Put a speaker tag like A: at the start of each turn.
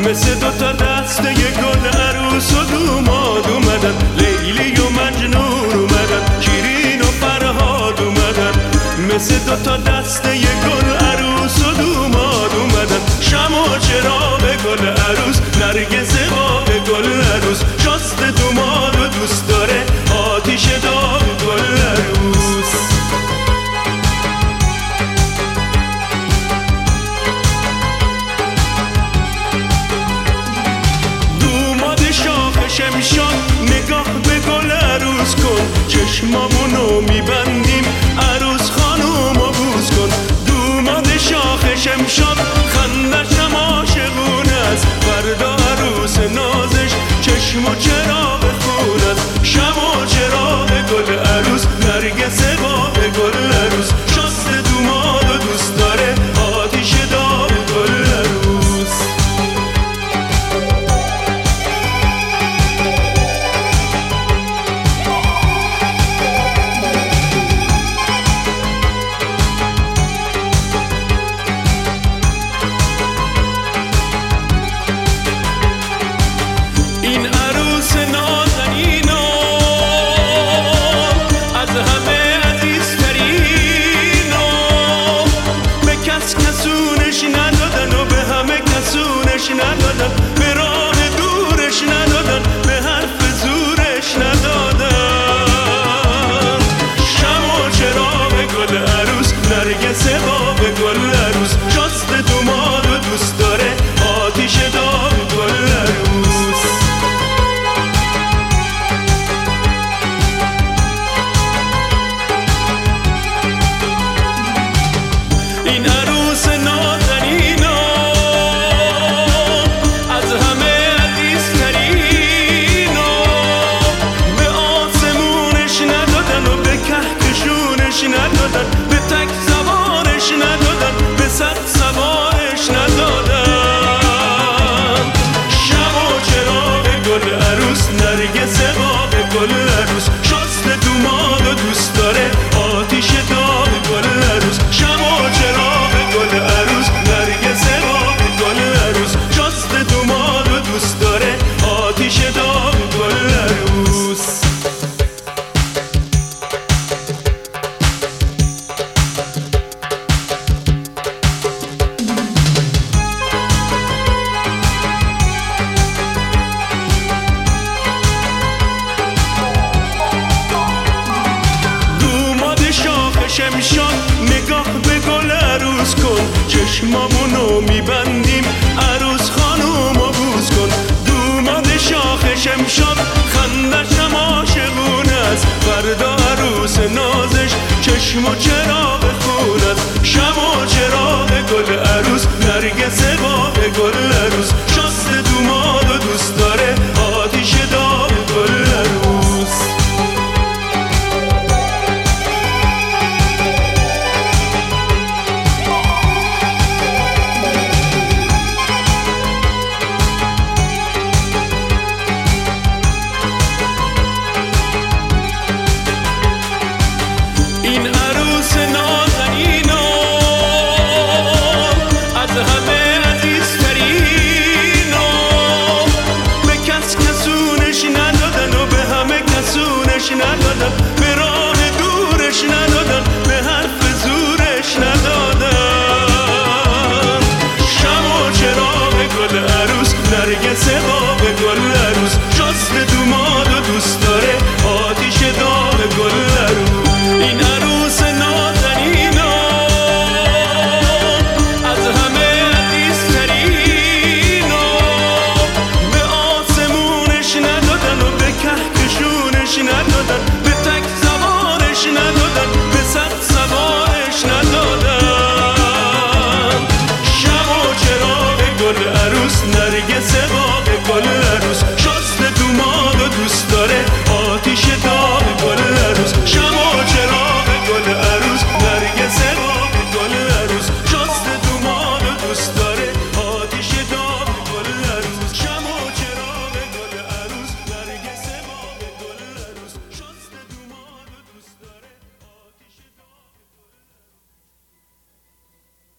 A: مثل دوتا دسته گل عروس و دوماد اومدن، لیلی و مجنون اومدن، شیرین و فرهاد اومدن. مثل دوتا دسته گل عروس و دوماد اومدن، شمع و چراغ گل عروس، نرگس باغ گل عروس، شست دوماد و دوست داره آتیش داغ گل عروس. شمشاد نگاه به گل عروس کن، چشمامونو میبندیم عروس خانومو بوس کن. دوماد شاخ شمشاد خندشم عاشقونه است، فردا عروس نازش چشم و چراغ خون است. شمع و چراغ گل عروس، نرگس باغ گل عروس، شست دوماد و دوست داره آتیش داغ گل عروس. این عروس نازنینو از همه عزیزترینو، به کس کسونش ندادن و به همه کسونش ندادن، به راه دورش ندادن، به حرف زورش ندادن. شمع و چراغ گل عروس، نرگس باغ گل عروس، شست دوماد و دوست داره آتیش داغ گل عروس. این عروس نازنینو از همه عزیزترینو، به آسمونش ندادن و به کهکشونش ندادن، به تک سوارش ندادن، به صد سوارش ندادن. شمع و چراغ گل عروس، نرگس باغ گل عروس، شست دوماد و دوست داره آتیش داغ گل عروس. شمع و چراغ گل عروس، نرگس باغ گل عروس، شست دوماد و دوست داره آتیش داغ گل عروس. شمشاد نگاه به گل عروس کن، چشمامونو میبندیم عروس خانومو بوس کن. دوماد شاخ شمشاد خندشم عاشقونه است، فردا عروس نازش چشم و چراغ